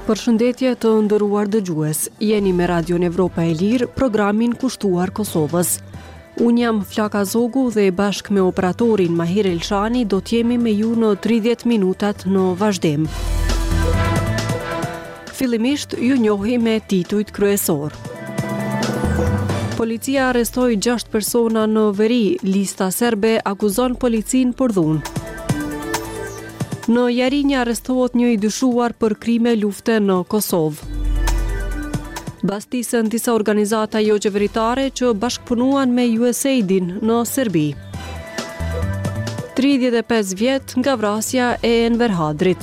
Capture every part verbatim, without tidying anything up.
Përshëndetje të nderuar dëgjues, jeni me Radion Evropa e Lirë, programin kushtuar Kosovës. Unë jam Flaka Zogu dhe bashkë me operatorin Mahir Elshani do t'jemi me ju në tridhjetë minutat në vazhdim. Fillimisht ju njohi me titujt kryesor. Policia arrestoi gjashtë persona në veri, lista serbe akuzon policin për dhunë. Në Jarinje arrestohet një i dyshuar për krime lufte në Kosovë. Bastisën disa organizata jo qeveritare që bashkëpunuan me U S A I D-in në Serbi. tridhjetë e pesë vjet nga vrasja e Enver Hadrit.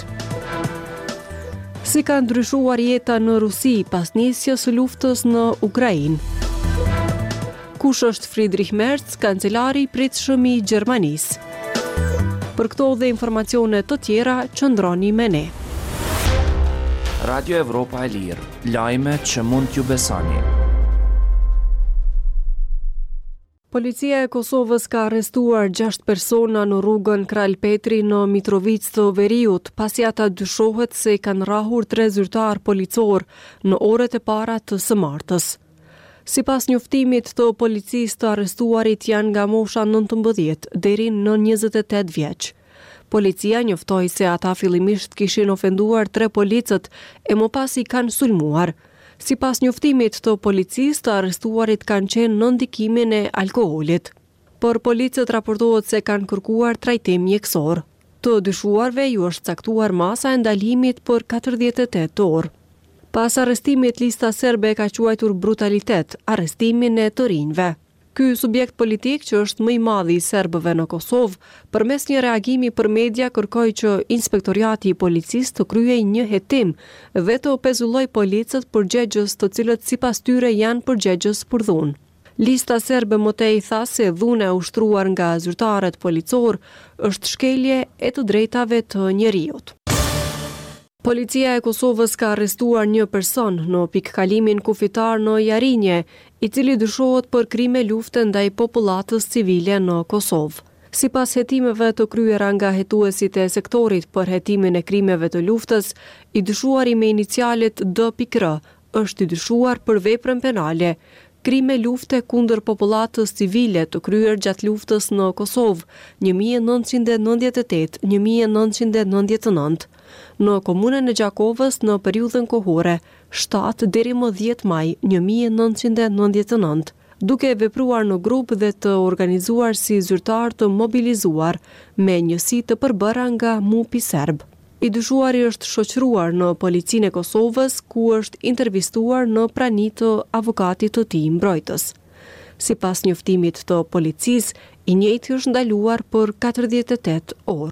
Si ka ndryshuar jeta në Rusi pas nisjes së luftës në Ukrainë. Kush është Friedrich Merz, kancelari i pritshëm i Gjermanisë? Për këto dhe informacione të tjera, qëndroni me ne. Radio Evropa e Lirë, lajme që mund t'ju besoni. Policia e Kosovës ka arrestuar gjashtë persona në rrugën Kralj Petri në Mitrovic të Veriut, pasi ata dyshohet se kanë rrahur tre zyrtar policor në orët e para të së martës. Sipas njoftimit të policisë, të arrestuarit janë nga mosha nëntëmbëdhjetë deri në njëzet e tetë vjeç. Policia njoftoi se ata fillimisht kishin ofenduar tre policët e më pas i kanë sulmuar. Sipas njoftimit të policisë, të arrestuarit kanë qenë në ndikimin e alkoolit. Por policët raportohet se kanë kërkuar trajtim mjekësor. Të dyshuarve ju është caktuar masa e ndalimit për katërdhjetë e tetë orë. Pas arrestimit, lista serbe ka quajtur brutalitet, arrestimin e të rinjve. Ky subjekt politik, që është më i madhi i serbëve në Kosovë, përmes një reagimi për media kërkoi që inspektoriati i policisë të kryej një hetim dhe të pezulloj policët përgjegjës të cilët sipas tyre janë përgjegjës për dhunë. Lista serbe më tej tha se dhuna e ushtruar nga zyrtarët policor është shkelje e të drejtave të njeriut. Policia e Kosovës ka arrestuar një person në pikkalimin kufitar në Jarinje, i cili dyshohet për krime lufte ndaj popullatës civile në Kosovë. Sipas hetimeve të kryera nga hetuesit e sektorit për hetimin e krimeve të luftës, i dyshuari me inicialet D R është i dyshuar për veprën penale, krime lufte kundër popullatës civile të kryer gjatë luftës në Kosovë një mijë e nëntëqind e nëntëdhjetë e tetë - një mijë e nëntëqind e nëntëdhjetë e nëntë. Në komunën e Gjakovës në periudhën kohore shtatë deri më dhjetë maj një mijë e nëntëqind e nëntëdhjetë e nëntë, duke vepruar në grup dhe të organizuar si zyrtar të mobilizuar me njësi të përbëra nga M U P-i serb. I dyshuari është shoqëruar në policinë e Kosovës, ku është intervistuar në prani të avokatit të tij mbrojtës. Sipas njoftimit të policisë, i njëjti është ndaluar për katërdhjetë e tetë orë.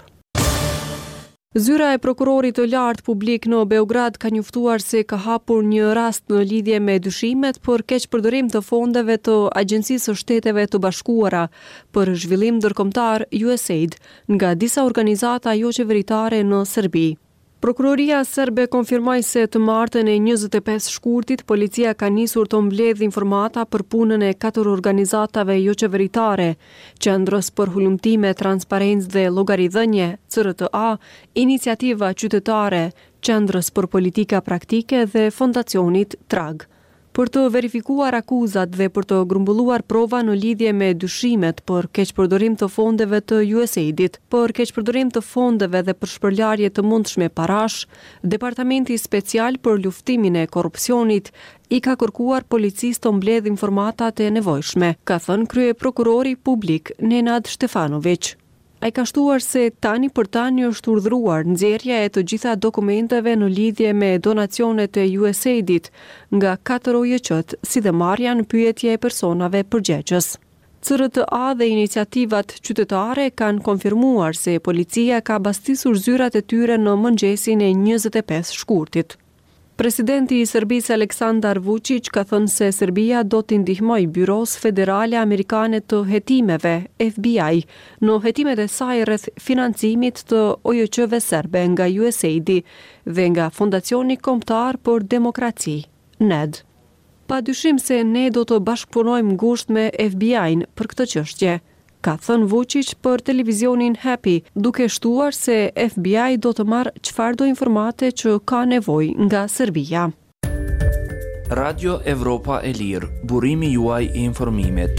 Zyra e prokurorit të lartë publik në Beograd ka njoftuar se ka hapur një rast në lidhje me dyshimet për keqpërdorim të fondeve të Agjencisë së Shteteve të Bashkuara për zhvillim ndërkombëtar U S A I D nga disa organizata jo qeveritare në Serbi. Prokuroria serbe konfirmoi se të martën e njëzet e pesë shkurtit, policia ka nisur të mbledhë informata për punën e katër organizatave jo qeveritare, Qendrës për Hulumtime, Transparencë dhe Llogaridhënie, C R T A, Iniciativa Qytetare, Qendrës për Politika Praktike dhe Fondacionit Trag. Për të verifikuar akuzat dhe për të grumbulluar prova në lidhje me dyshimet për keqpërdorim të fondeve të U S A I D-it, për keqpërdorim të fondeve dhe për shpërlarje të mundshme parash, Departamenti Special për Luftimin e Korrupsionit i ka kërkuar policisë të mbledhë informatat e nevojshme, ka thënë krye prokurori publik Nenad Stefanović. Ai ka shtuar se tani për tani është urdhëruar nxjerrja e të gjitha dokumenteve në lidhje me donacionet e U S A I D-it nga katër O J Q-t, si dhe marrja në pyetje e personave përgjegjës. C R T A dhe iniciativat qytetare kanë konfirmuar se policia ka bastisur zyrat e tyre në mëngjesin e njëzet e pesë shkurtit. Presidenti i Serbisë Aleksandar Vučić ka thënë se Serbia do t'i ndihmojë Byros Federale Amerikane të Hetimeve, F B I, në hetimet e saj rreth financimit të O J Q-ve serbe nga U S A I D dhe nga Fondacioni Kombëtar për Demokraci, N E D. Pa dyshim se ne do të bashkëpunojmë ngushtë me F B I-n për këtë çështje. ka thënë Vučić për televizionin Happy, duke shtuar se F B I do të marrë çfarëdo informate që ka nevojë nga Serbia. Radio Evropa e Lirë, burimi juaj i informimit.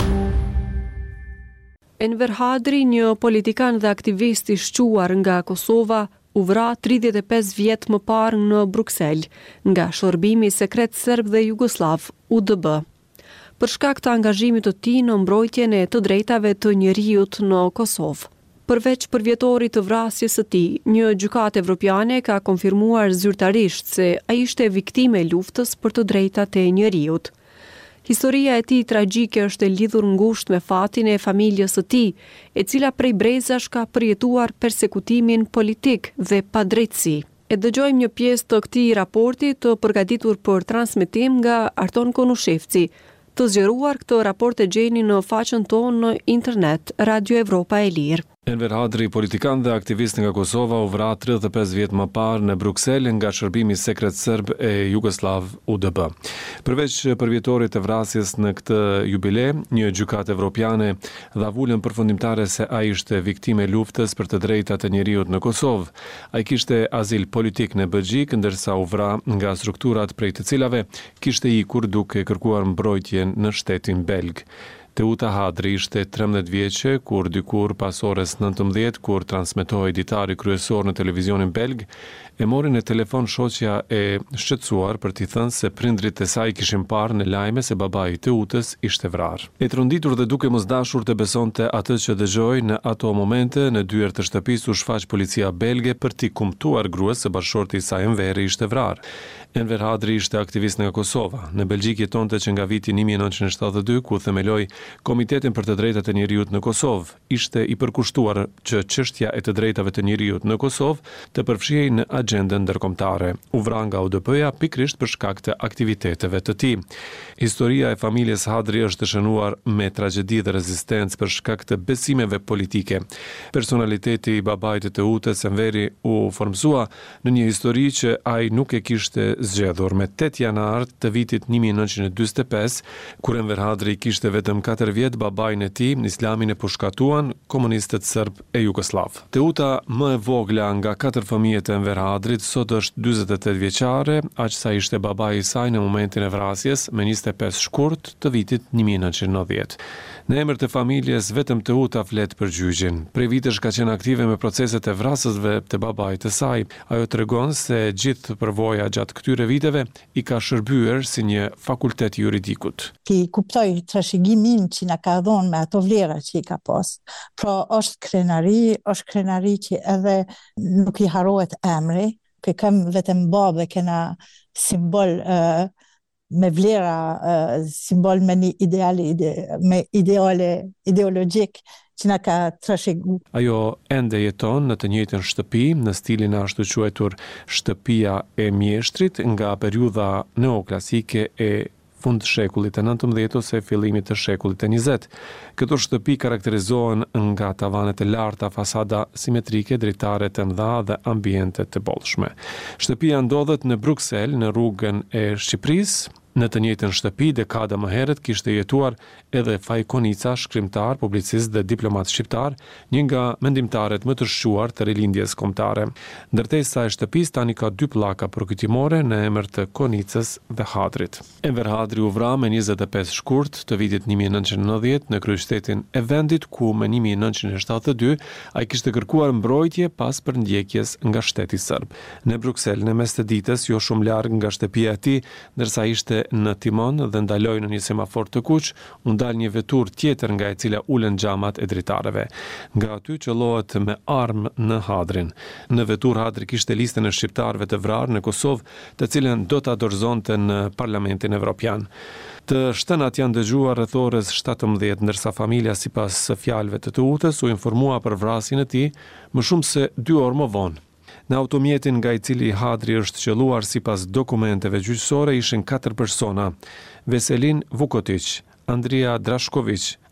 Enver Hadri, një politikan dhe aktivist i shquar nga Kosova, u vra tridhjetë e pesë vjet më parë në Bruksel nga shërbimi sekret serb dhe jugoslav U D B. Për shkak të angazhimit të tij në mbrojtjen e të drejtave të njerëzit në Kosovë. Përveç përvjetorit të vrasjes së tij, një gjykatë evropiane ka konfirmuar zyrtarisht se ai ishte viktimë e luftës për të drejtat e njerëzit. Historia e tij tragjike është e lidhur ngushtë me fatin e familjes së tij, e cila prej brezash ka përjetuar persekutimin politik dhe padrejtësi. E dëgjojmë një pjesë të këtij raporti të përgatitur për transmetim nga Arton Konushevci. Të zgjeruar këtë raport e gjeni në faqen tonë në internet Radio Evropa e Lirë. Enver Hadri, politikan dhe aktivist nga Kosova, u vra tridhjetë e pesë vjet më parë në Bruksel nga shërbimi sekret serb e Jugoslav U D B. Përveç përvjetorit të vrasjes në këtë jubile, një gjykatë evropiane dha vulën përfundimtare se ai ishte viktimë e luftës për të drejtat e njerëzit në Kosovë. Ai kishte azil politik në Belgjik, ndërsa u vra nga strukturat prej të cilave kishte ikur duke kërkuar mbrojtjen në shtetin belg. Teuta Hadri ishte trembëdhjetë vjeçe kur dikur pas orës nëntëmbëdhjetë, kur transmetohej ditari kryesor në televizionin belg, e mori në telefon shoqja e shqetësuar për t'i thënë se prindrit e saj kishin parë në lajme se babai i Teutës ishte vrarë. E tronditur dhe duke mos dashur të besonte atë që dëgjoi, në ato momente në dyer të shtëpisë u shfaq policia belge për t'i kumtuar gruas se bashkëshorti i saj Enveri ishte vrarë. Enver Hadri ishte aktivist nga Kosova. Në Belgjik jetonte që nga viti një mijë e nëntëqind e shtatëdhjetë e dy, ku themeloi Komitetin për të drejtat e njerëzit në Kosovë. Ishte i përkushtuar që çështja e të drejtave të njerëzit në Kosovë të përfshihej në agjendën ndërkombëtare. U vra nga U D B-ja pikërisht për shkak të aktiviteteve të tij. Historia e familjes Hadri është të shënuar me tragjedi dhe rezistencë për shkak të besimeve politike. Personaliteti i babait të Teutës, Enveri, u formsua në një histori që ai nuk e kishte zgjedhur. Me tetë janar të vitit një mijë e nëntëqind e dyzet e pesë, kur Enver Hadri kishte vetëm katër vjet, babain e tij, Islamin, e pushkatuan komunistët serb e Jugoslav. Teuta, më e vogla nga katër fëmijët e Enver Hadrit, sot është dyzet e tetë vjeçare, aq sa ishte babai i saj në momentin e vrasjes, me njëzet e pesë shkurt të vitit një mijë e nëntëqind e nëntëdhjetë. Në emër të familjes, vetëm Teuta flet për gjyqin. Prej vitesh ka qenë aktive me proceset e vrasësve të babait të saj. Ajo tregon se gjithë përvoja gjatë këtyre viteve i ka shërbyer si një fakultet juridikut. Ti kuptoj trashëgimin që na ka dhënë me ato vlera që i ka pas. Pra është krenari, është krenari që edhe nuk i harohet emri, që kam vetëm babë kena simbol uh, me vlera, uh, simbol me një ideale, ide, me ideale ideologjik që na ka trashëgu. Ajo ende jeton në të njëjtën shtëpi, në stilin e ashtu quajtur shtëpia e mjeshtrit nga periudha neoklasike e fund shekullit të nëntëmbëdhjetë ose fillimit të shekullit të njëzet. Këto shtëpi karakterizohen nga tavanet e larta, fasada simetrike, dritare të mëdha dhe ambiente të bollshme. Shtëpia ndodhet në Bruksel, në rrugën e Shqipërisë. Në të njëjtën shtëpi, dekada më herët kishte jetuar edhe Faj Konica, shkrimtar, publicist dhe diplomat shqiptar, një nga mendimtarët më të shquar të rilindjes kombëtare. Ndërtesa e shtëpisë tani ka dy pllaka përkujtimore në emër të Konicës dhe Hadrit. Enver Hadri u vra me njëzet e pesë shkurt të vitit një mijë e nëntëqind e nëntëdhjetë në kryeqytetin e vendit, ku me një mijë e nëntëqind e shtatëdhjetë e dy ai kishte kërkuar mbrojtje pas përndjekjes nga shteti serb. Në Bruksel, në mes të ditës, jo shumë larg nga shtëpia e tij, ndërsa ishte në timon dhe ndaloi në një semafor të kuq, u ndal një vetur tjetër nga e cila ulen xhamat e dritareve. Nga aty qellohet me armë në Hadrin. Në vetur Hadri kishte listën e shqiptarëve të vrarë në Kosovë, të cilën do ta dorëzonte në Parlamentin Evropian. Të shtënat janë dëgjuar rreth orës shtatëmbëdhjetë, ndërsa familja sipas fjalëve të Teutës u informua për vrasjen e tij më shumë se dy orë më vonë. Në automjetin nga i cili Hadri është qelluar sipas dokumenteve gjyqësore ishin katër persona: Veselin Vukotić, Andrija Drashković,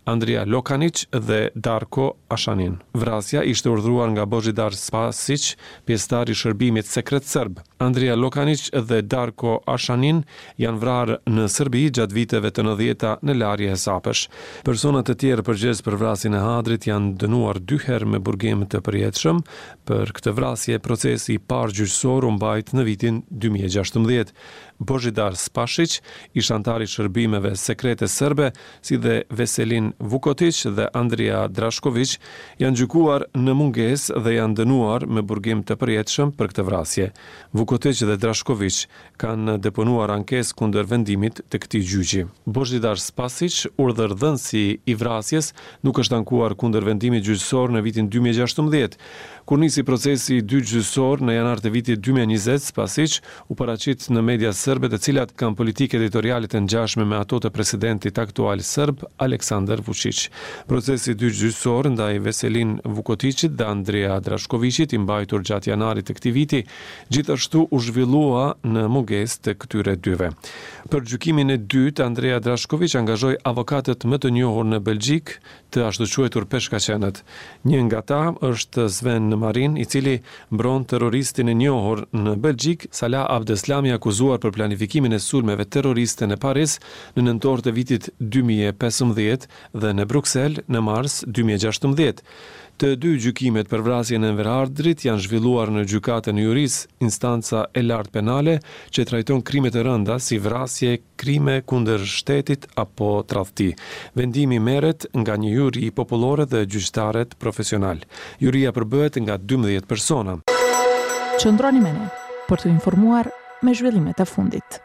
Andrea Lokanic dhe Darko Ashanin. Vrasja ishte urdhëruar nga Božidar Spasić, pjesëtar i shërbimit sekret serb. Andrea Lokanic dhe Darko Ashanin janë vrarë në Serbi gjatë viteve të nëntëdhjetë në larje hesapësh. Personat e tjerë përgjegjës për vrasjen e Hadrit janë dënuar dy herë me burgim të përjetshëm. Për këtë vrasje, procesi i parë gjyqësor u mbajt në vitin dy mijë e gjashtëmbëdhjetë. Božidar Spasić, ish antar i shërbimeve sekrete serbe, si dhe Veselin Vukotić dhe Andrea Drašković, janë gjykuar në mungesë dhe janë dënuar me burgim të përjetshëm për këtë vrasje. Vukotić dhe Drašković kanë deponuar ankesë kundër vendimit të këtij gjyqi. Božidar Spasić, urdhërdhënësi i vrasjes, nuk është ankuar kundër vendimit gjyqësor në vitin dy mijë e gjashtëmbëdhjetë. Kur nisi procesi i dytë gjyqësor në janar të vitit dy mijë e njëzet, Spasić u paraqit në media serbe, të cilat kanë politikë editoriale të ngjashme me ato të presidentit aktual serb Aleksandar Vučić. Procesi i dytë gjyqësor ndaj Veselin Vukotićit dhe Andrea Draškovićit, i mbajtur gjatë janarit të këtij viti, gjithashtu u zhvillua në mungesë të këtyre dyve. Për gjykimin e dytë, Andrea Drašković angazhoi avokatët më të njohur në Belgjik, të ashtu quajtur peshkaqenët. Një nga ta është Sven Marin, i cili mbron terroristin e njohur në Belgjik, Salah Abdeslami, akuzuar për planifikimin e sulmeve terroriste në Paris në nëntor të vitit dy mijë e pesëmbëdhjetë dhe në Bruksel në mars dy mijë e gjashtëmbëdhjetë. Të dy gjykimet për vrasjen e Enver Hadrit janë zhvilluar në gjykatën e Juris, instanca e lartë penale, që trajton krime të rënda si vrasje, krime kundër shtetit apo tradhti. Vendimi merret nga një juri popullore dhe gjyqtarët profesional. Juria përbëhet nga dymbëdhjetë persona. Qëndroni me ne për të informuar me zhvillimet e fundit.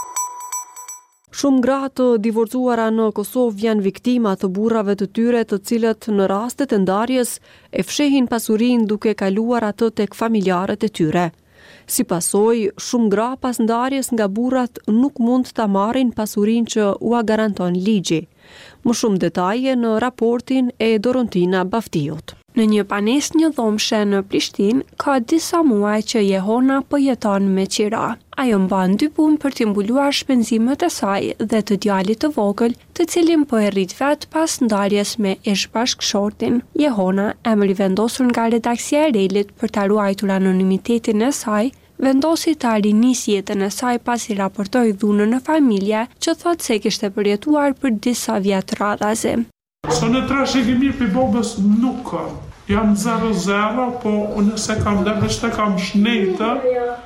Shumë gra të divorcuara në Kosovë janë viktima të burrave të tyre, të cilët në rastet e ndarjes e fshehin pasurinë duke kaluar atë tek familjarët e tyre. Si pasojë, shumë gra pas ndarjes nga burrat nuk mund ta marrin pasurinë që ua garanton ligji. Më shumë detaje në raportin e Dorontina Baftiut. Në një banesë një dhomshe në Prishtinë, ka disa muaj që Jehona po jeton me qira. Ajo mban dy punë për t'i mbuluar shpenzimet e saj dhe të djalit të vogël, të cilin po e rrit vet pas ndarjes me ish-bashkëshortin. Jehona, emri vendosur nga redaksia e Relit për ta ruajtur anonimitetin e saj, vendosi ta rinisë jetën e saj pasi raportoi dhunën në familje, që thotë se kishte përjetuar për disa vjet radhazi. Së në trashëgimi për bobës nuk kam. Jam zero zero, po nëse kam dhe veç të kam shnete,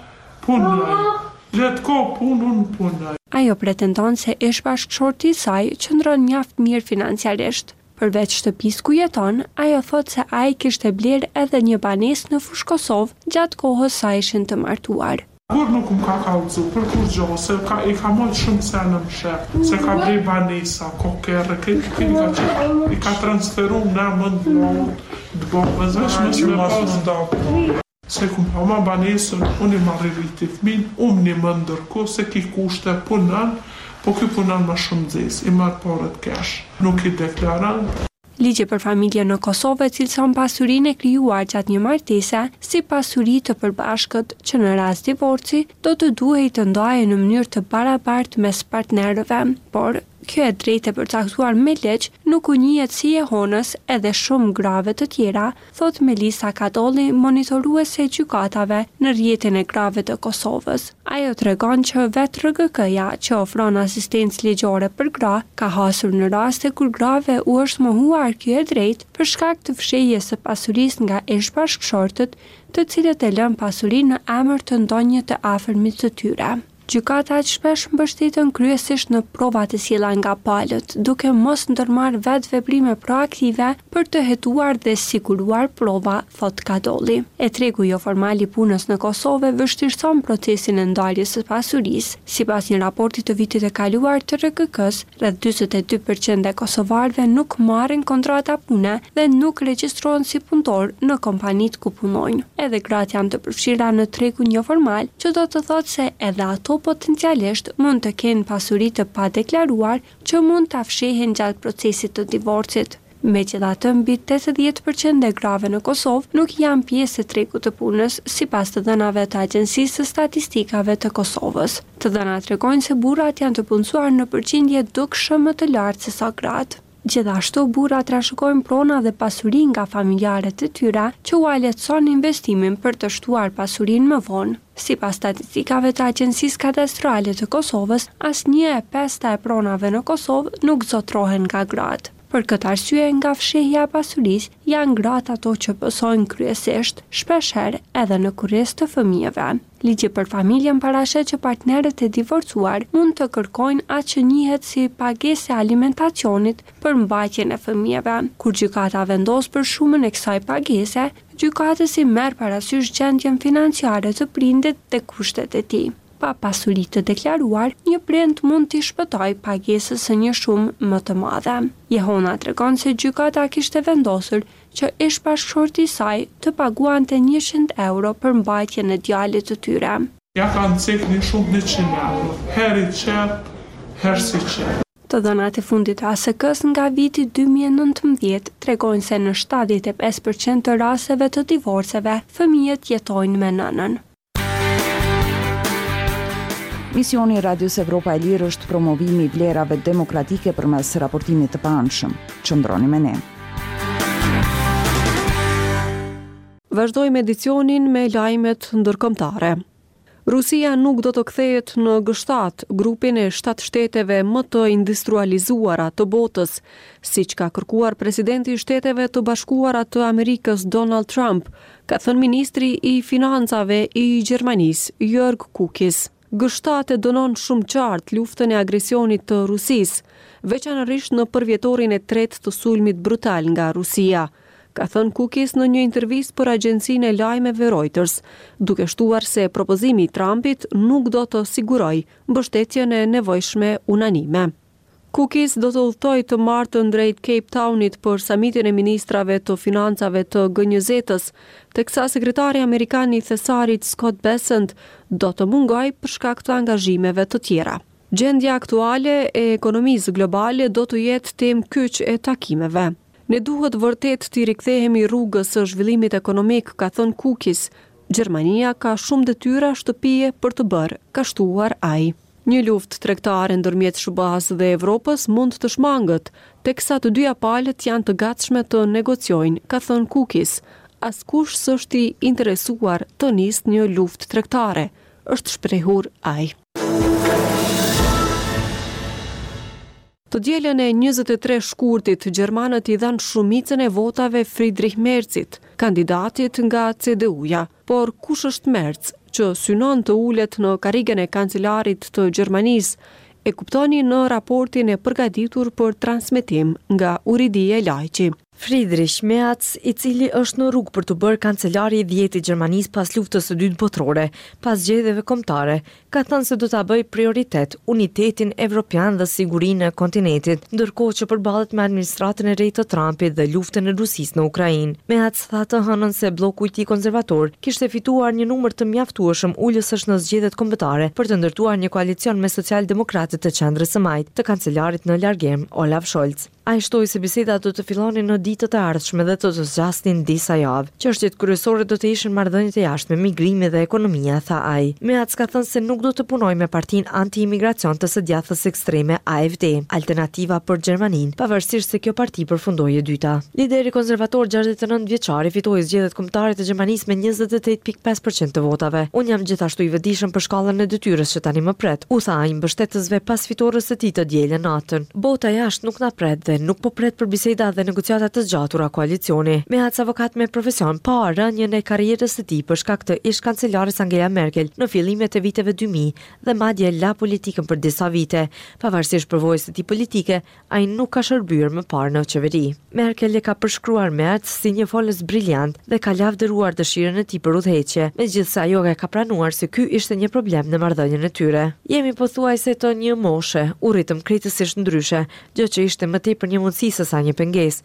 punaj. Letë ko punën, punaj. Ajo pretendon se ish-bashkëshorti i saj qëndron mjaft mirë financiarisht. Përveç shtëpisë ku jeton, ajo thotë se ai kishte blerë edhe një banesë në Fushë Kosovë gjatë kohës sa ishin të martuar. Kur nuk më ka kallëzu, për kur gjohë, se ka, i ka mojtë shumë se në mshep, se ka blej banesa, kokere, këtë i ka që i ka transferu në mënd vlohët, të bobës, veç mës me pas dapë. Se ku më ma banesën, unë i marri rriti fmin, unë një më ndërko, se ki kushte punën, po ki punën më shumë dzes, i marë porët kesh, nuk i deklaran. Ligji për familje në Kosovë cilëson pasurinë e krijuar gjatë një martese si pasuri të përbashkët që në rast divorci do të duhej të ndahen në mënyrë të barabartë mes partnerëve, por kjo e drejtë e përcaktuar me ligj nuk u njihet si Jehonës edhe shumë grave të tjera, thot Melisa Kadolli, monitoruese e gjykatave në rrjetin e grave të Kosovës. Ajo tregon që vetë R G K-ja, që ofron asistencë ligjore për gra, ka hasur në raste kur grave u është mohuar kjo e drejtë për shkak të fshehjes së pasurisë nga ish-bashkëshortët, të cilët e lën pasurinë në emër të ndonjë të afërmit të tyre. Gjykatat shpesh mbështeten kryesisht në prova të sjella nga palët, duke mos ndërmarrë vetë veprime proaktive për të hetuar dhe siguruar prova, thot Kadolli. E tregu jo formal i punës në Kosovë vështirëson procesin e ndarjes së pasurisë. Sipas një raporti të vitit të kaluar të R G K-s, rreth njëzet e dy përqind e kosovarëve nuk marrin kontrata pune dhe nuk regjistrohen si punëtor në kompanitë ku punojnë. Edhe gratë janë të përfshira në tregun jo formal, që do të thotë se edhe ato potencialisht mund të kenë pasuri të padeklaruar që mund të fshehen gjatë procesit të divorcit. Megjithatë, mbi tetëdhjetë përqind e grave në Kosovë nuk janë pjesë e tregut të punës, sipas të dhënave të Agjencisë së Statistikave të Kosovës. Të dhënat tregojnë se burrat janë të punësuar në përqindje dukshëm më të lartë se sa gratë. Gjithashtu, burrat trashëgojnë prona dhe pasuri nga familjarët e tyre që u lehtëson investimin për të shtuar pasurinë më vonë. Sipas statistikave të Agjencisë Kadastrale të Kosovës, asnjë e pesta e pronave në Kosovë nuk zotrohen nga gratë. Për këtë arsye, nga fshehja e pasurisë, janë gratë ato që pësojnë kryesisht, shpeshherë edhe në kurriz të fëmijëve. Ligji për familjen parashet që partnerët e divorcuar mund të kërkojnë atë që njihet si pagesë e alimentacionit për mbajtjen e fëmijëve. Kur gjykata vendos për shumën e kësaj pagese, gjykatësi merr parasysh gjendjen financiare të prindit dhe kushtet e tij. Pa pasuri të deklaruar, një prind mund t'i shpëtoj pagesës së një shumë më të madhe. Jehona tregon se gjykata kishte vendosur që ish bashkëshorti i saj të paguante njëqind euro për mbajtjen e djalit të tyre. Ja kanë cekë një shumë njëqind euro, heri qep, herë si qep. Të dhënat e fundit A S K-s nga viti dy mijë e nëntëmbëdhjetë tregojnë se në shtatëdhjetë e pesë përqind të rasteve të divorceve, fëmijët jetojnë me nënën. Misioni i Radios Evropa e Lirë është promovimi i vlerave demokratike përmes raportimit të paanshëm. Qëndroni me ne. Vazhdojmë edicionin me lajmet ndërkombëtare. Rusia nuk do të kthehet në G shtat, grupin e shtatë shteteve më të industrializuara të botës, siç ka kërkuar presidenti i Shteteve të Bashkuara të Amerikës Donald Trump, ka thënë ministri i financave i Gjermanisë, Jörg Kukis. G shtat e dënon shumë qartë luftën e agresionit të Rusisë, veçanërisht në përvjetorin e tretë të sulmit brutal nga Rusia, ka thënë Kukis në një intervistë për agjencinë e lajmeve Reuters, duke shtuar se propozimi i Trumpit nuk do të sigurojë mbështetjen e nevojshme unanime. Kukis do të udhtojë të martën drejt Cape Townit për samitin e ministrave të financave të G njëzet-s, teksa sekretari amerikan i thesarit Scott Bessent do të mungojë për shkak të angazhimeve të tjera. Gjendja aktuale e ekonomisë globale do të jetë temë kyç e takimeve. Ne duhet vërtet të rikthehemi rrugës së zhvillimit ekonomik, ka thënë Kukis. Gjermania ka shumë detyra shtëpie për të bërë, ka shtuar ai. Një luftë tregtare ndërmjet S B A-s dhe Evropës mund të shmangët, teksa të dyja palët janë të gatshme të negociojnë, ka thënë Kukis. Askush s'është i interesuar të nisë një luftë tregtare, është shprehur ai. Të dielën e njëzet e tre shkurtit, gjermanët i dhanë shumicën e votave Friedrich Merzit, kandidatit nga C D U-ja. Por kush është Merz, që synon të ulet në karrigen e kancelarit të Gjermanisë, e kuptoni në raportin e përgatitur për transmetim nga Uridia Lajqi. Friedrich Merz, i cili është në rrugë për të bërë kancelari i dhjetë i Gjermanisë pas luftës së dytë botërore, pas zgjedhjeve kombëtare, ka thënë se do ta bëjë prioritet unitetin evropian dhe sigurinë e kontinentit, ndërkohë që përballet me administratën e re të Trumpit dhe luftën e Rusisë në Ukrainë. Merz tha të hënën se bloku i tij konservator kishte fituar një numër të mjaftueshëm ulëssh në zgjedhjet kombëtare për të ndërtuar një koalicion me socialdemokratët të qendrës së majtë të kancelarit në largim Olaf Scholz. Ai shtoi se bisedat do të fillonin në ditët e ardhshme dhe të të zgjasnin disa javë. Çështjet kryesore do të ishin marrëdhëniet e jashtme, migrimi dhe ekonomia, tha ai. Merz ka thënë se nuk do të punojë me partinë anti-imigracion të së djathtas ekstreme A F D, Alternativa për Gjermaninë, pavarësisht se kjo parti përfundoi e dyta. Lideri konservator gjashtëdhjetë e nëntë vjeçari fitoi zgjedhjet kombëtare të Gjermanisë me njëzet e tetë pikë pesë përqind të votave. Unë jam gjithashtu i vetëdijshëm për shkallën e detyrës që tani më pret, u tha ai mbështetësve pas fitores së tij të dielën natën. Bota jashtë nuk na pret dhe nuk po pret për biseda dhe negociata të zgjatura koalicioni. Merz, avokat me profesion, pa rënjën e karrierës së tij për shkak të ish kancelares Angela Merkel në fillimet e viteve dy mijë dhe madje la politikën për disa vite. Pavarësisht përvojës së tij politike, ai nuk ka shërbyer më parë në qeveri. Merkel e ka përshkruar Merz si një folës briljant dhe ka lavdëruar dëshirën e tij për udhëheqje, megjithse ajo e ka pranuar se ky ishte një problem në marrëdhënien e tyre. Jemi pothuajse të një moshe, u rritëm krejtësisht ndryshe, gjë që ishte më tepër një mundësi se sa një pengesë, shkruaj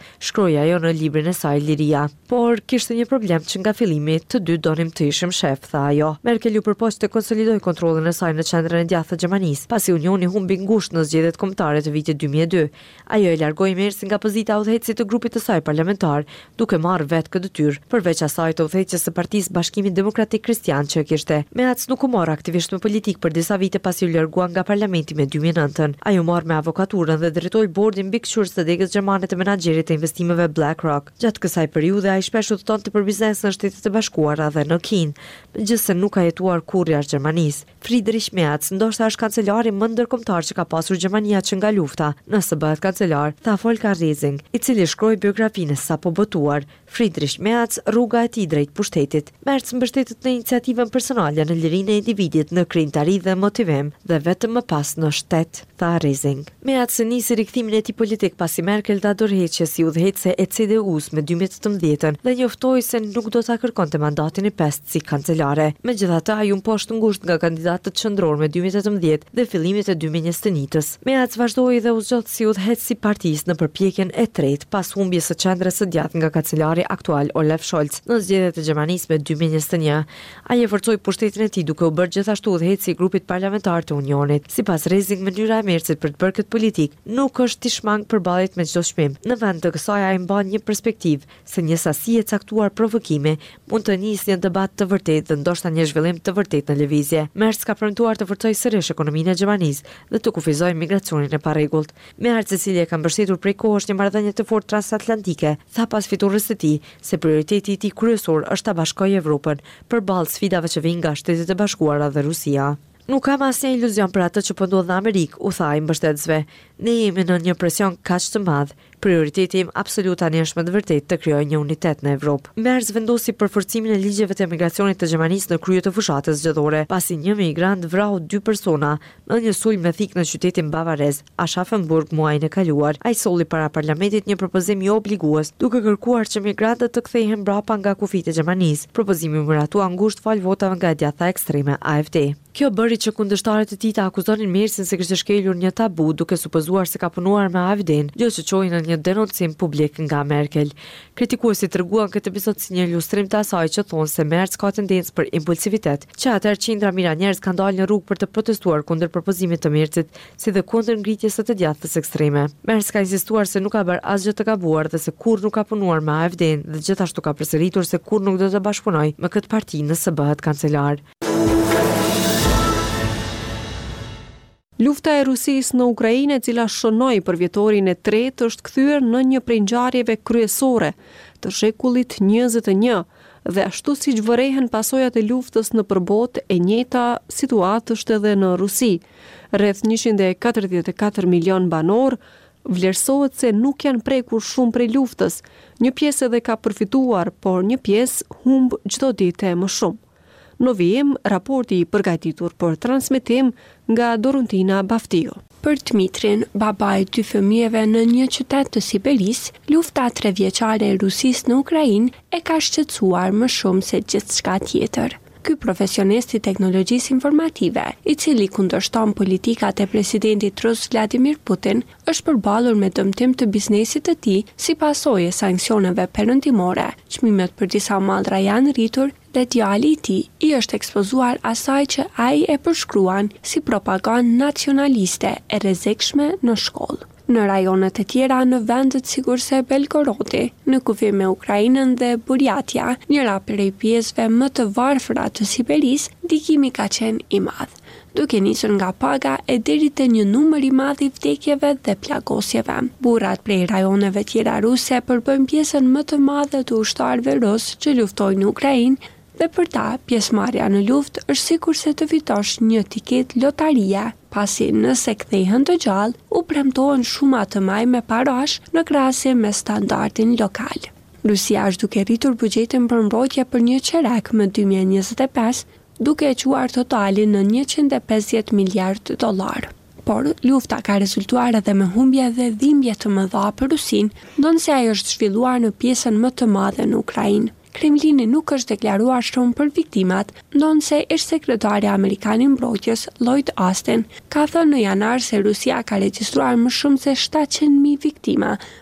shkroi ajo në librin e saj Liria. Por kishte një problem që nga fillimi të dy donim të ishim shef, tha ajo. Merkel ju përpoqte të konsolidoj kontrollin e saj në qendrën e djathtë të Gjermanisë, pasi Unioni humbi ngushtë në zgjedhjet kombëtare të vitit dy mijë e dy. Ajo e largoi Mersin nga pozita e udhëheqësit të grupit të saj parlamentar, duke marrë vetë këtë detyrë, përveç asaj të udhëheqës së Partisë Bashkimit Demokratik Kristian që kishte. Merz nuk u mor aktivisht me politik për disa vite pasi u largua nga parlamenti me dy mijë e nëntë. Ajo mor me avokaturën dhe drejtoi bordin mbikëqyrës të degës gjermane të menaxherit të investimeve BlackRock. Gjatë kësaj periudhe ai shpesh udhëtonte për biznes në Shtetet e Bashkuara dhe në Kinë, megjithëse nuk ka jetuar kurrë jashtë Gjermanisë. Friedrich Merz ndoshta është kancelari më ndërkombëtar që ka pasur Gjermania që nga lufta, nëse bëhet kancelar, tha Volker Riesing, i cili shkroi biografinë sa po botuar. Friedrich Merz, rruga e tij drejt pushtetit. Merz mbështetet në iniciativën personale, në lirinë e individit, në krijtari dhe motivim, dhe vetëm më pas në shtet, tha Riesing. Merz nisi rikthimin e tij politik pasi Merkel ta dorëheqë si udhëheqëse e C D U-s me dy mijë e tetëmbëdhjetë dhe njoftoi se nuk do ta kërkonte mandatin e pestë si kancelare. Megjithatë, ai u mposhtë ngushtë nga kandidatët qendror me dy mijë e tetëmbëdhjetë dhe fillimit të dy mijë e njëzet. Merz vazhdoi dhe u zgjodh si udhëheqës i partisë në përpjekjen e tretë pas humbjes së qendrës së djathtë nga kancelari aktual Olaf Scholz në zgjedhjet e Gjermanisë me dy mijë e njëzet e një. Ai e forcoi pushtetin e tij duke u bërë gjithashtu udhëheqësi i grupit parlamentar të Unionit. Sipas Riesing, mënyra e Merzit për të bërë këtë politik nuk është të shmang përballjet me çdo çmim. Në vend të kësaj ai mban një perspektivë se një sasi e caktuar provokime mund të nisë një debat të vërtetë dhe ndoshta një zhvillim të vërtetë në lëvizje. Merz ka premtuar të forcojë sërish ekonominë e Gjermanisë dhe të kufizojë migracionin e parregullt. Merz, e cili e ka mbështetur prej kohësh një marrëdhënie të fortë transatlantike, tha pas fiturës së tij se prioriteti i tij kryesor është ta bashkojë Evropën përballë sfidave që vijnë nga Shtetet e Bashkuara dhe Rusia. Nuk kam asnjë iluzion për atë që po ndodh në Amerikë, u tha i mbështetësve. Ne jemi në një presion kaq të madh. Prioriteti im absolut tani është me të vërtetë të krijojë një unitet në Evropë. Merz vendosi përforcimin e ligjeve të emigracionit të Gjermanisë në krye të fushatës zgjedhore, pasi një migrant vrau dy persona në një sulm me thik në qytetin bavarez, Aschaffenburg, muajin e kaluar. Ai solli para parlamentit një propozim jo obligues, duke kërkuar që migrantët të kthehen mbrapa nga kufijtë e Gjermanisë. Propozimi u miratua ngushtë fal votave nga e djatha ekstreme A F D. Kjo bëri që kundërshtarët e tij të akuzonin Merzin se kishte shkelur një tabu duke supozuar se ka punuar me A F D-n, gjë që çoi në një denoncim publik nga Merkel. Kritikuesit treguan këtë episod si një ilustrim të asaj që thonë se Merz ka tendencë për impulsivitet, që atëherë qindra mijëra njerëz kanë dalë në rrugë për të protestuar kundër propozimit të Merzit, si dhe kundër ngritjes së të djathtës ekstreme. Merz ka insistuar se nuk ka bërë asgjë të gabuar dhe se kurrë nuk ka punuar me A F D-n dhe gjithashtu ka përsëritur se kurrë nuk do të bashkëpunojë me këtë parti nëse bëhet kancelar. Lufta e Rusisë në Ukrainë, e cila shënoi për vjetorin e tretë, është kthyer në një prej ngjarjeve kryesore të shekullit njëzet e një, dhe ashtu siç vërehen pasojat e luftës në përbot, e njëjta situatë është edhe në Rusi. Rreth njëqind e katërdhjetë e katër milion banor, vlerësohet se nuk janë prekur shumë prej luftës. Një pjesë edhe ka përfituar, por një pjesë humb çdo ditë më shumë. Në vijim, raporti i përgatitur për transmetim nga Doruntina Baftio. Për Dmitrin, baba e dy fëmijëve në një qytet të Siberisë, lufta tre vjeçare e Rusisë në Ukrainë e ka shqetësuar më shumë se gjithçka tjetër. Ky profesionist i teknologjisë informative, i cili kundërshton politikat e presidentit rus Vladimir Putin, është përballur me dëmtim të biznesit të tij si pasojë e sanksioneve perëndimore. Çmimet për disa mallra janë rritur dhe djali i tij i është ekspozuar asaj që ai e përshkruan si propagandë nacionaliste e rrezikshme në shkollë. Në rajonet e tjera në vendet sikurse Belgorodi, në kufi me Ukrainën dhe Burjatia, njëra prej pjesëve më të varfëra të Siberisë, ndikimi ka qenë i madh, duke nisur nga paga e deri te një numër i madh i vdekjeve dhe plagosjeve. Burrat prej rajoneve tjera ruse përbën pjesën më të madhe të ushtarëve rus që luftojnë në Ukrainë, dhe për ta, pjesëmarrja në luftë është sikur se të fitosh një tiket lotarie, pasi nëse kthehen të gjallë, u premtohen shuma të mëdha me parash në krahasim me standardin lokal. Rusia është duke rritur buxhetin për mbrojtje për një qerek më dy mijë e njëzet e pesë, duke e quar totalin në njëqind e pesëdhjetë miliardë dollar. Por lufta ka rezultuar edhe me humbje dhe dhimbje të mëdha për Rusinë, ndonse ajo është zhvilluar në pjesën më të madhe në Ukrainë. Kremlini nuk është deklaruar shumë për viktimat, ndonse ish sekretari amerikan i mbrojtjes Lloyd Austin ka thënë në janar se Rusia ka regjistruar më shumë se shtatëqind mijë viktima,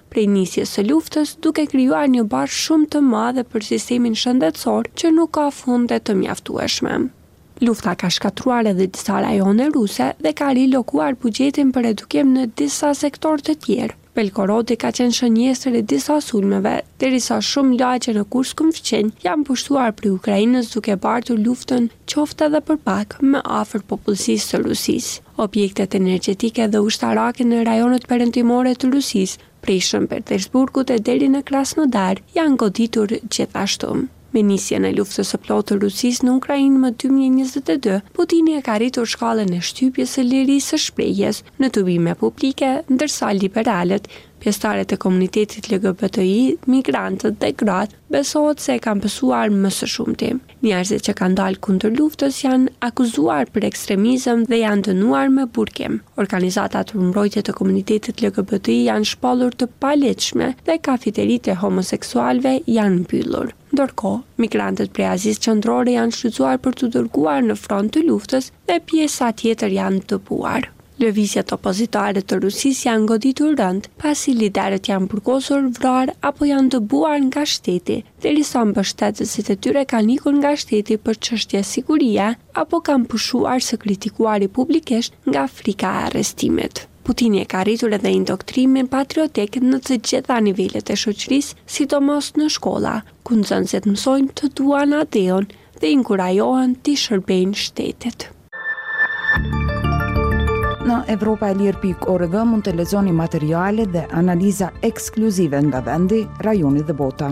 prej nisjes së luftës, duke krijuar një barë shumë të madhe për sistemin shëndetësor që nuk ka funde të mjaftueshme. Lufta ka shkatruar edhe disa rajone ruse dhe ka rilokuar buxhetin për edukim në disa sektorë të tjerë. Belgorodi ka qenë shënjestër e disa sulmeve, derisa shumë lagje në Kurskun fqenj janë pushtuar për Ukrainës duke bartur luftën qoftë edhe për pak me afër popullsisë së Rusisë. Objektet energjetike dhe ushtarake në rajonet perëndimore të Rusisë, prej Shën Petersburgut e deri në Krasnodar, janë goditur gjithashtu. Me nisjen e luftës së plotë të Rusisë në Ukrainë më dy mijë e njëzet e dy, Putini e ka rritur shkallën e shtypjes së lirisë së shprehjes në tubime publike, ndërsa liberalët, pjesëtarët e komunitetit L G B T I, migrantët dhe gratë besohet se e kanë pësuar më së shumti. Njerëzit që kanë dalë kundër luftës janë akuzuar për ekstremizëm dhe janë dënuar me burkim. Organizatat për mbrojtje të komunitetit L G B T I janë shpallur të palehtshme dhe kafeteritë e homoseksualëve janë mbyllur. Ndërkohë, migrantët prej Azisë Qendrore janë shfrytzuar për të dërguar në front të luftës dhe pjesa tjetër janë dëbuar. Lëvizjet opozitare të Rusisë janë goditur rënd, pasi liderët janë burgosur, vrarë apo janë dëbuar nga shteti, derisa mbështetësit e tyre kanë ikur nga shteti për çështje sigurie apo kanë pushuar së kritikuari publikisht nga frika e arrestimit. Putini e ka rritur edhe indoktrimin patriotik në të gjitha nivelet e shoqërisë, sidomos në shkolla, ku nxënësit mësojnë të duan ateon dhe inkurajohen të shërbejnë shtetit. Në Evropa e Lirë pikë org mund të lexoni materiale dhe analiza ekskluzive nga vendi, rajoni dhe bota.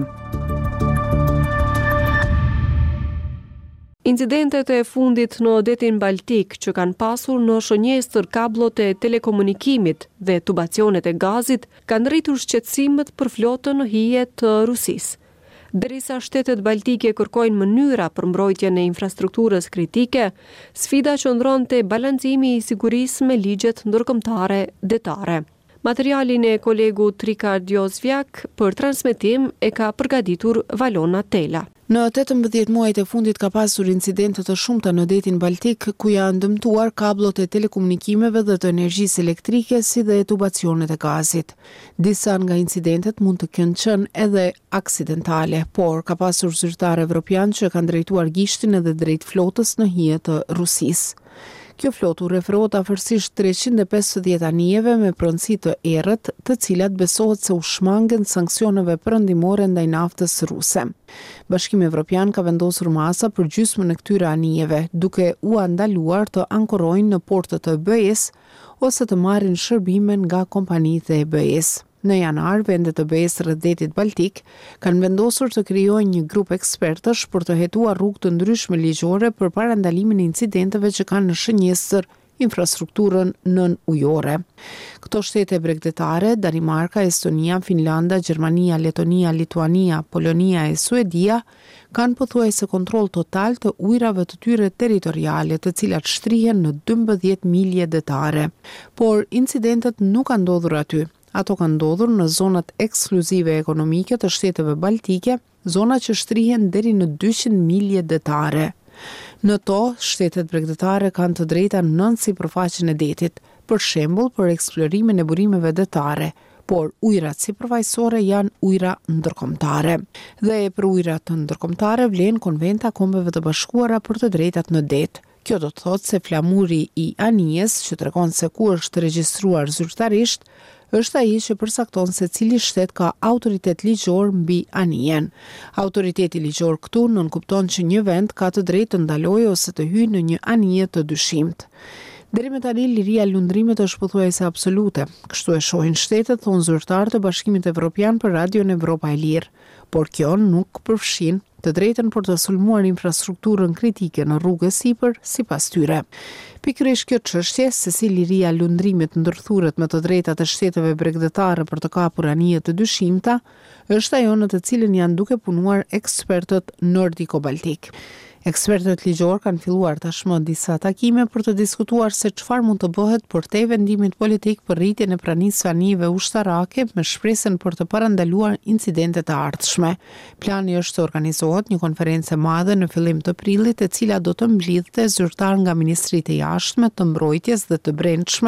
Incidentet e fundit në detin Baltik që kanë pasur në shënjestër kablot e telekomunikimit dhe tubacionet e gazit kanë rritur shqetësimet për flotën në hije të Rusisë. Derisa shtetet baltike kërkojnë mënyra për mbrojtjen e infrastrukturës kritike, sfida qëndron te balancimi i sigurisë me ligjet ndërkombëtare detare. Materialin e kolegut Rikard Jozviak për transmetim e ka përgatitur Valona Tela. Në tetëmbëdhjetë muajt e fundit ka pasur incidente të shumta në detin Baltik, ku janë dëmtuar kablot e telekomunikimeve dhe të energjisë elektrike, si dhe tubacionet e gazit. Disa nga incidentet mund të kenë qenë edhe aksidentale, por ka pasur zyrtar evropian që kanë drejtuar gishtin edhe drejt flotës në hije të Rusisë. Kjo flotë u referohet afërsisht treqind e pesëdhjetë anijeve me pronësi të errët, të cilat besohet se u shmangen sanksioneve perëndimore ndaj naftës ruse. Bashkimi Evropian ka vendosur masa për gjysmën e këtyre anijeve, duke u ndaluar të ankorojnë në portët e E B E-s ose të marrin shërbime nga kompanitë e E B E-s. Në janar, vendet e B E-s rreth detit Baltik kanë vendosur të krijojnë një grup ekspertësh për të hetuar rrugë të ndryshme ligjore për parandalimin e incidenteve që kanë në shënjestër infrastrukturën nën ujore. Këto shtete bregdetare, Danimarka, Estonia, Finlanda, Gjermania, Letonia, Lituania, Polonia e Suedia, kanë pothuajse kontroll total të ujrave të tyre territoriale, të cilat shtrihen në dymbëdhjetë milje detare. Por incidentet nuk kanë ndodhur aty. Ato kanë ndodhur në zonat ekskluzive ekonomike të shteteve baltike, zona që shtrihen deri në dyqind milje detare. Në to, shtetet bregdetare kanë të drejta nën sipërfaqen e detit, për shembull për eksplorimin e burimeve detare, por ujrat sipërfaqësore janë ujra ndërkombëtare. Dhe për ujrat ndërkombëtare vlen Konventa e Kombeve të Bashkuara për të drejtat në det. Kjo do të thotë se flamuri i anijes, që tregon se ku është regjistruar zyrtarisht, është ai që përcakton se cili shtet ka autoritet ligjor mbi anijen. Autoriteti ligjor këtu nënkupton që një vend ka të drejtë të ndalojë ose të hyjë në një anije të dyshimt. Deri më tani liria e lundrimit është pothuajse absolute. Kështu e shohin shtetet, thon zyrtar të Bashkimit Evropian për Radion Evropa e Lirë, por kjo nuk përfshin të drejtën për të sulmuar infrastrukturën kritike në rrugë sipër sipas tyre. Pikërisht kjo çështje, se si liria e lundrimit ndërthuret me të drejtat e shteteve bregdetare për të kapur anije të dyshimta, është ajo në të cilën janë duke punuar ekspertët nordiko-baltik. Ekspertët ligjor kanë filluar tashmë disa takime për të diskutuar se çfarë mund të bëhet për te vendimit politik për rritjen e pranisë së anijeve ushtarake me shpresën për të parandaluar incidente të ardhshme. Plani është të organizohet një konferencë e madhe në fillim të prillit, e cila do të mblidhte zyrtar nga ministritë e jashtme, të mbrojtjes dhe të brendshme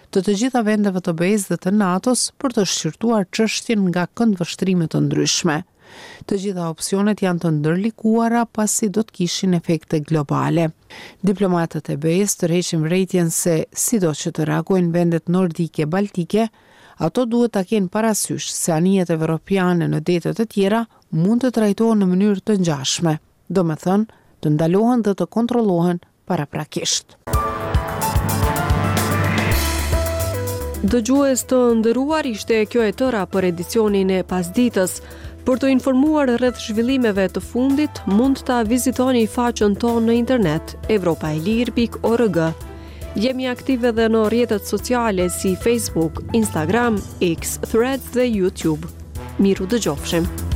të të gjitha vendeve të B E-s dhe të NATO-s për të shqyrtuar çështjen nga këndvështrime të ndryshme. Të gjitha opsionet janë të ndërlikuara pasi do të kishin efekte globale. Diplomatët e B E-s tërheqin vërejtjen se sido që të reagojnë vendet nordike baltike, ato duhet ta kenë parasysh se anijet evropiane në dete të tjera mund të trajtohen në mënyrë të ngjashme, do me thënë të ndalohen dhe të kontrollohen paraprakisht. Dëgjues të nderuar, ishte kjo e tëra për edicionin e pasditës. Për të informuar rreth zhvillimeve të fundit, mund ta vizitoni faqen tonë në internet evropaelir pikë org. Jemi aktive edhe në rrjetet sociale si Facebook, Instagram, X, Threads dhe YouTube. Miru dëgjofshim.